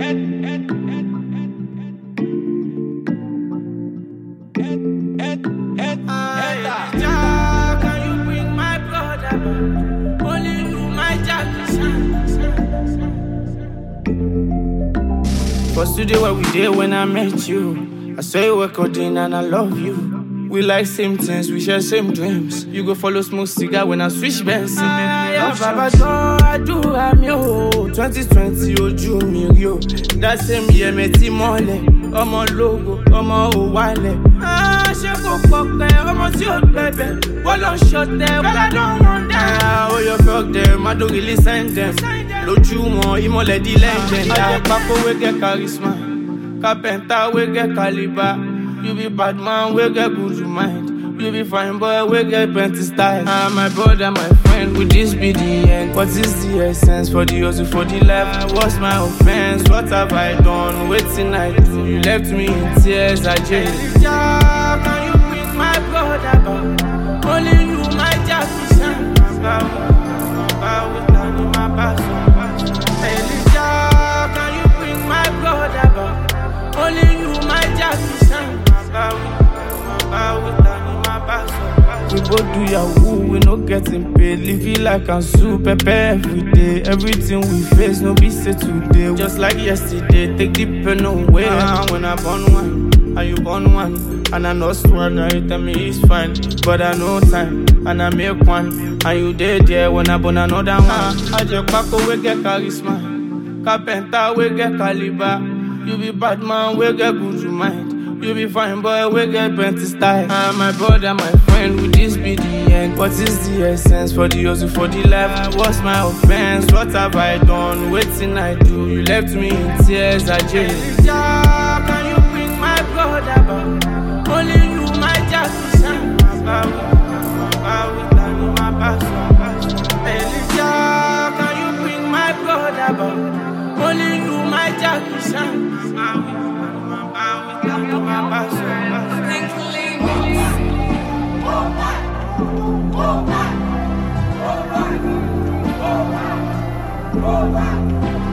For studio where we did when I met you, I saw you work out in and I love you. We like same things, we share same dreams. You go follow smoke cigar when I switch bands. Baba don't I do I'm yo 2020 ojú mi rí o. That same year me ti mọ́lẹ̀. Ọmọ logo, ọmọ òwálẹ̀. Ṣé kò pọ̀pẹ́ ọmọ tí ó gbẹ̀bẹ̀? Wọ́n lọ ṣọ̀tẹ̀, well I don't want that. Oh you fuck them, I don't really send them. Lójú wọn, ìmọ̀lẹ̀ di legend. Àjẹpákó wey get charisma, carpenter wey get caliber. You be bad man, we get good to mind. You be fine boy, we get plenty style. My brother, my friend, with this be the end. What is the essence for the hustle, for the life? What's my offense? What have I done? Waiting I do. You left me in tears, I just. Can you bring my brother back? Only you, my job is shine. Elijah, can you bring my brother back? Only you, my job is shine. We both do yahoo, we no getting paid. Live it like I'm super every day. Everything we face, no be say today. Just like yesterday, take the pen away. When I born one, and you born one, and I lost one, now you tell me it's fine. But I know time, and I make one, and you dead there when I born another one. I just pack we get charisma, carpenter we get caliber. You be bad man, we get good to mind. You be fine boy, we get plenty style. My brother, my friend, with this be the end. What is the essence for the hustle, for the life? What's my offense? What have I done? Waiting I do. You left me in tears, I just. Can you bring my brother back? Only you, my job is shine. Elijah, can you bring my brother back? Only you, my job is shine. All right.